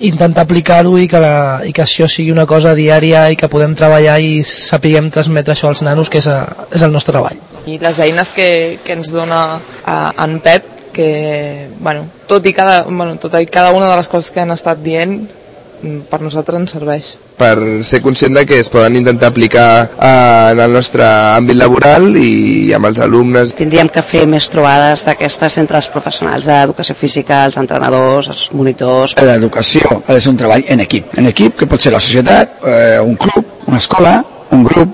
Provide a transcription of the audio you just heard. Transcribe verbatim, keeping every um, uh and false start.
intentar aplicar-ho i, que la, i que això sigui una cosa diària i que podem treballar i sapiguem transmetre això als nanos, que és, a, és el nostre treball. I les eines que, que ens dona a, en Pep, que bueno, tot, i cada, bueno, tot i cada una de les coses que han estat dient, per nosaltres ens serveix. Per ser conscient de que es poden intentar aplicar eh, en el nostre àmbit laboral i amb els alumnes. Tindríem que fer més trobades d'aquestes entre els professionals d'educació física, els entrenadors, els monitors. L'educació ha de ser un treball en equip, en equip que pot ser la societat, eh, un club, una escola, un grup,